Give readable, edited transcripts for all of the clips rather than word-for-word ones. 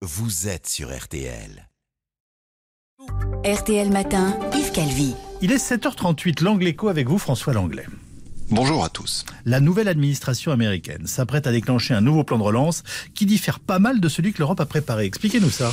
vous êtes sur RTL. RTL Matin, Yves Calvi. Il est 7h38, l'Angle Écho avec vous, François Langlais. Bonjour à tous. La nouvelle administration américaine s'apprête à déclencher un nouveau plan de relance qui diffère pas mal de celui que l'Europe a préparé. Expliquez-nous ça.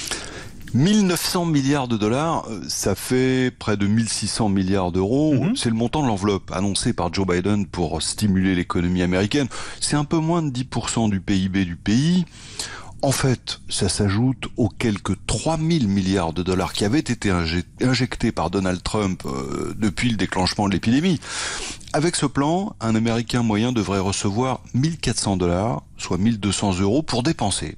1900 milliards de dollars, ça fait près de 1600 milliards d'euros. C'est le montant de l'enveloppe annoncée par Joe Biden pour stimuler l'économie américaine. C'est un peu moins de 10% du PIB du pays. En fait, ça s'ajoute aux quelques 3000 milliards de dollars qui avaient été injectés par Donald Trump depuis le déclenchement de l'épidémie. Avec ce plan, un Américain moyen devrait recevoir 1400 dollars, soit 1200 euros pour dépenser.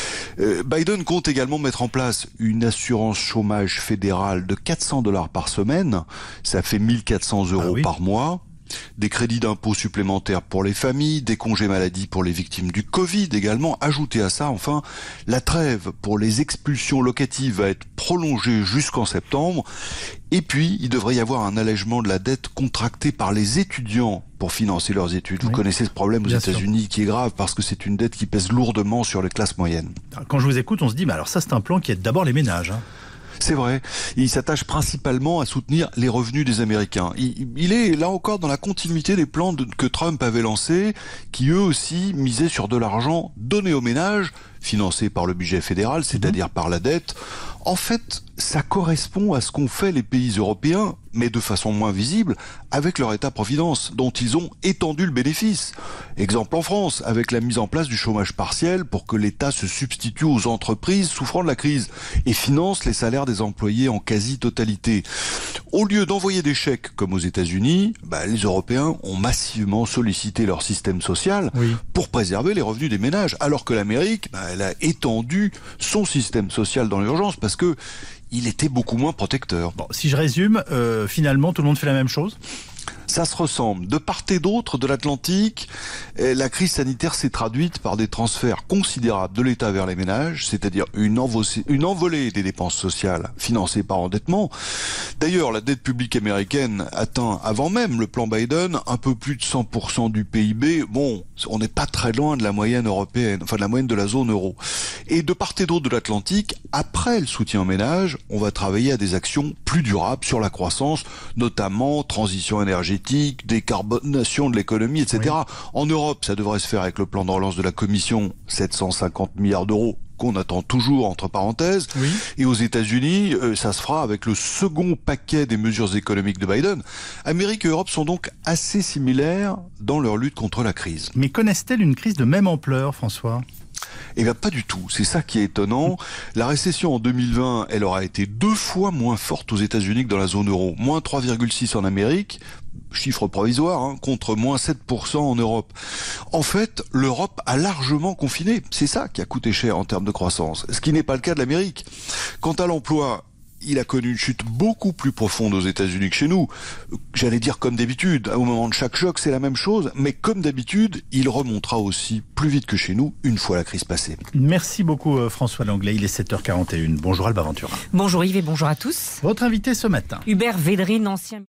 Biden compte également mettre en place une assurance chômage fédérale de 400 dollars par semaine. Ça fait 1400 euros par mois. Des crédits d'impôt supplémentaires pour les familles, des congés maladie pour les victimes du Covid également. Ajouté à ça, enfin, la trêve pour les expulsions locatives va être prolongée jusqu'en septembre. Et puis, il devrait y avoir un allègement de la dette contractée par les étudiants pour financer leurs études. Vous connaissez ce problème aux États-Unis qui est grave parce que c'est une dette qui pèse lourdement sur les classes moyennes. Quand je vous écoute, on se dit, mais alors ça c'est un plan qui aide d'abord les ménages. C'est vrai. Il s'attache principalement à soutenir les revenus des Américains. Il est là encore dans la continuité des plans que Trump avait lancés, qui eux aussi misaient sur de l'argent donné aux ménages, financé par le budget fédéral, c'est-à-dire par la dette. En fait, ça correspond à ce qu'ont fait les pays européens, mais de façon moins visible, avec leur État-providence, dont ils ont étendu le bénéfice. Exemple en France, avec la mise en place du chômage partiel pour que l'État se substitue aux entreprises souffrant de la crise et finance les salaires des employés en quasi-totalité. Au lieu d'envoyer des chèques comme aux États-Unis, les Européens ont massivement sollicité leur système social pour préserver les revenus des ménages, alors que l'Amérique, elle a étendu son système social dans l'urgence parce que il était beaucoup moins protecteur. Bon, si je résume, finalement, tout le monde fait la même chose ? Ça se ressemble. De part et d'autre de l'Atlantique, la crise sanitaire s'est traduite par des transferts considérables de l'État vers les ménages, c'est-à-dire une envolée des dépenses sociales financées par endettement. D'ailleurs, la dette publique américaine atteint, avant même le plan Biden, un peu plus de 100% du PIB. Bon, on n'est pas très loin de la moyenne européenne, enfin de la moyenne de la zone euro. Et de part et d'autre de l'Atlantique, après le soutien aux ménages, on va travailler à des actions plus durables sur la croissance, notamment transition énergétique, décarbonation de l'économie, etc. En Europe, ça devrait se faire avec le plan de relance de la Commission, 750 milliards d'euros, qu'on attend toujours entre parenthèses. Et aux États-Unis, ça se fera avec le second paquet des mesures économiques de Biden. Amérique et Europe sont donc assez similaires dans leur lutte contre la crise. Mais connaissent-elles une crise de même ampleur, François ? Eh bien, pas du tout. C'est ça qui est étonnant. La récession en 2020, elle aura été 2 fois moins forte aux États-Unis que dans la zone euro. Moins 3,6 en Amérique, chiffre provisoire, contre moins 7% en Europe. En fait, l'Europe a largement confiné. C'est ça qui a coûté cher en termes de croissance. Ce qui n'est pas le cas de l'Amérique. Quant à l'emploi, il a connu une chute beaucoup plus profonde aux États-Unis que chez nous. J'allais dire comme d'habitude, au moment de chaque choc, c'est la même chose, mais comme d'habitude, il remontera aussi plus vite que chez nous, une fois la crise passée. Merci beaucoup François Langlais, il est 7h41. Bonjour Alba Ventura. Bonjour Yves et bonjour à tous. Votre invité ce matin. Hubert Védrine, ancien...